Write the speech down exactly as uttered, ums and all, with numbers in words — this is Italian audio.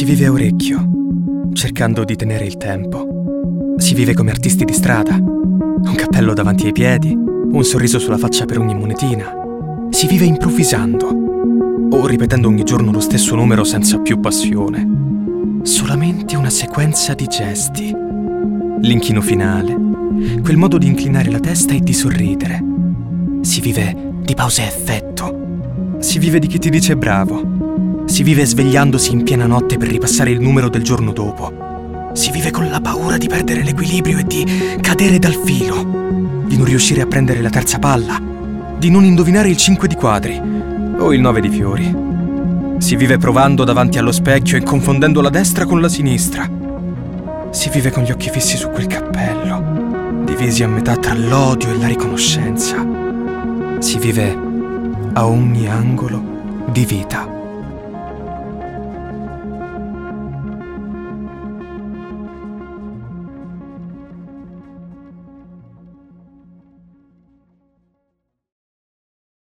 vive a orecchio, cercando di tenere il tempo. Si vive come artisti di strada, un cappello davanti ai piedi, un sorriso sulla faccia per ogni monetina. Si vive improvvisando, o ripetendo ogni giorno lo stesso numero senza più passione. Solamente una sequenza di gesti. L'inchino finale, quel modo di inclinare la testa e di sorridere. Si vive di pause a effetto. Si vive di chi ti dice bravo. Si vive svegliandosi in piena notte per ripassare il numero del giorno dopo. Si vive con la paura di perdere l'equilibrio e di cadere dal filo, di non riuscire a prendere la terza palla, di non indovinare il cinque di quadri o il nove di fiori. Si vive provando davanti allo specchio e confondendo la destra con la sinistra. Si vive con gli occhi fissi su quel cappello, divisi a metà tra l'odio e la riconoscenza. Si vive a ogni angolo di vita.